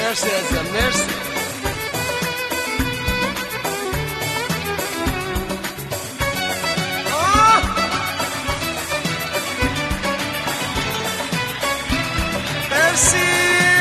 مرسی عزیزم، مرسی. مرسی.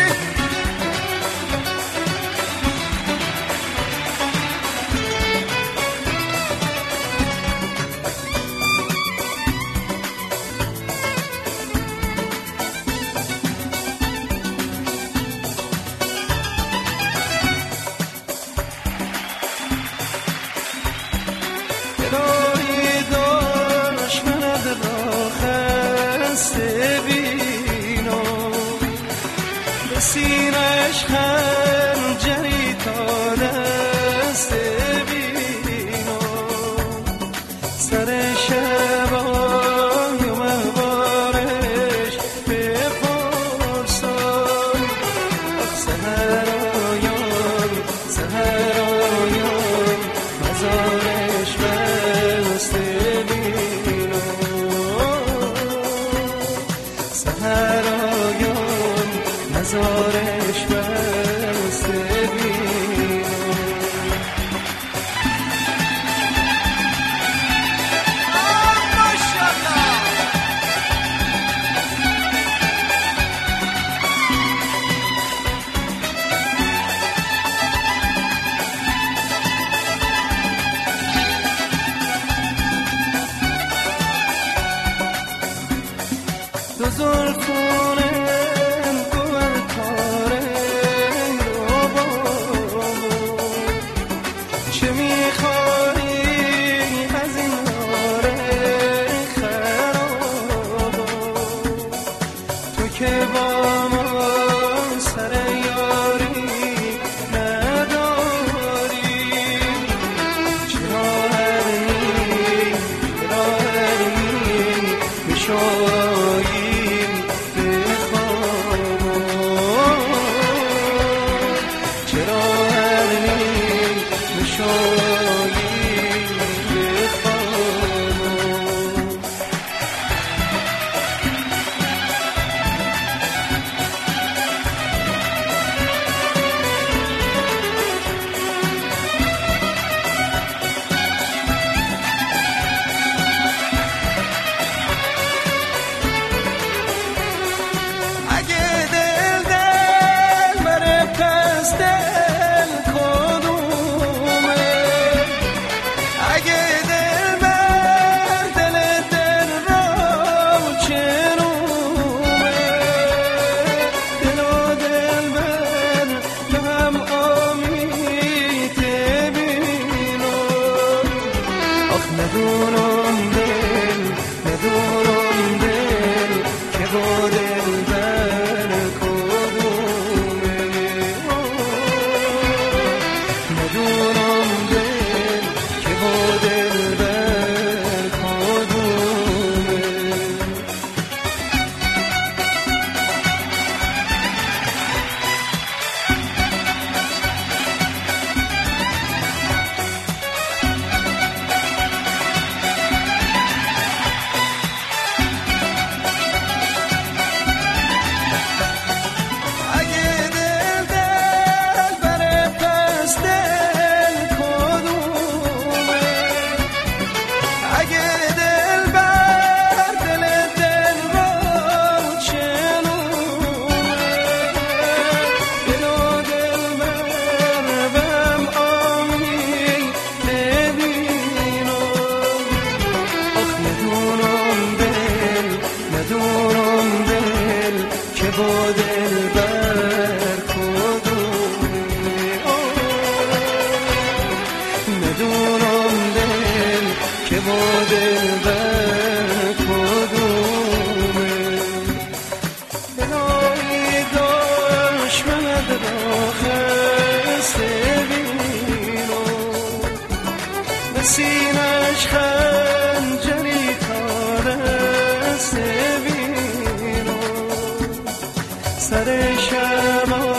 الهی دشمنت را خسته بینو، به سینه‌اش خنجری تا دست بینو، سر شبای و مهوارش بپرسان، آخ سحرایان سحرایان مزارش بسته بینو، سحرایان مزارش بسته بینو. دو زلفونم گوهر کاره رو بابا، چه میخوایی از این یاره خرابا، تو که با من سر یاری نداری، چرا هرمی میشایی ندونم دل که با دل بر کدومه، ندونم دل که با دل بر کدومه. با دل بر کدومه، ندونم دل که با دل بر کدومه. الهی دشمنت را خسته بینو، به سینه‌اش خنجری تا دست بینو، سر شب